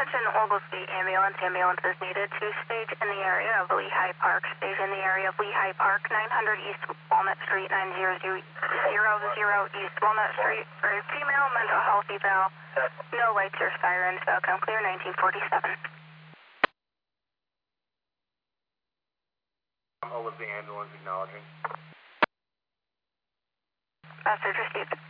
Attention Oglesby ambulance. Ambulance is needed to stage in the area of Lehigh Park. Stage in the area of Lehigh Park, 900 East Walnut Street, 900 East Walnut Street for a female mental health eval. No lights or sirens. Come clear, 1947. Oglesby ambulance acknowledging. Message received.